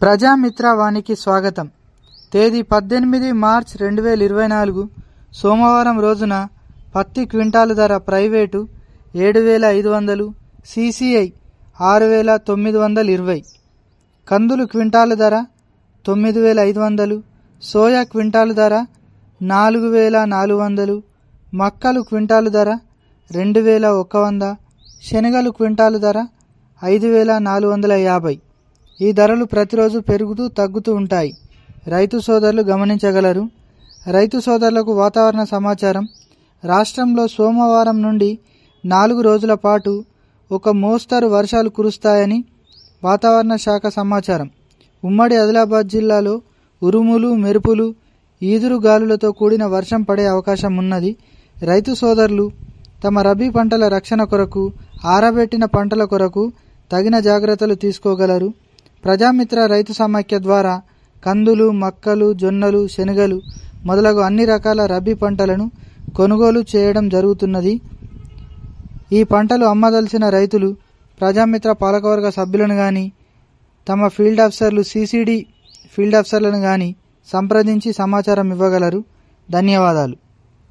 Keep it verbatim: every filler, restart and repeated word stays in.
ప్రజామిత్ర వానికి స్వాగతం. తేదీ పద్దెనిమిది మార్చ్ రెండు వేల ఇరవై నాలుగు సోమవారం రోజున పత్తి క్వింటాలు ధర ప్రైవేటు ఏడు వేల ఐదు వందలు, సిసిఐ ఆరు వేల తొమ్మిది వందల ఇరవై, కందులు క్వింటాలు ధర తొమ్మిది వేల ఐదు వందలు, సోయా క్వింటాలు ధర నాలుగు వేల నాలుగు వందలు, మక్కలు క్వింటాలు ధర రెండు వేల ఒక వంద, శనగలు క్వింటాలు ధర ఐదు వేల నాలుగు వందల యాభై. ఈ ధరలు ప్రతిరోజు పెరుగుతూ తగ్గుతూ ఉంటాయి. రైతు సోదరులు గమనించగలరు. రైతు సోదరులకు వాతావరణ సమాచారం. రాష్ట్రంలో సోమవారం నుండి నాలుగు రోజుల పాటు ఒక మోస్తరు వర్షాలు కురుస్తాయని వాతావరణ శాఖ సమాచారం. ఉమ్మడి ఆదిలాబాద్ జిల్లాలో ఉరుములు, మెరుపులు, ఈదురు గాలులతో కూడిన వర్షం పడే అవకాశం ఉన్నది. రైతు సోదరులు తమ రబీ పంటల రక్షణ కొరకు, ఆరబెట్టిన పంటల కొరకు తగిన జాగ్రత్తలు తీసుకోగలరు. ప్రజామిత్ర రైతు సమాఖ్య ద్వారా కందులు, మక్కలు, జొన్నలు, శనగలు మొదలగు అన్ని రకాల రబీ పంటలను కొనుగోలు చేయడం జరుగుతున్నది. ఈ పంటలు అమ్మదలిసిన రైతులు ప్రజామిత్ర పాలకవర్గ సభ్యులను కానీ, తమ ఫీల్డ్ ఆఫీసర్లు సిసిడి ఫీల్డ్ ఆఫీసర్లను కానీ సంప్రదించి సమాచారం ఇవ్వగలరు. ధన్యవాదాలు.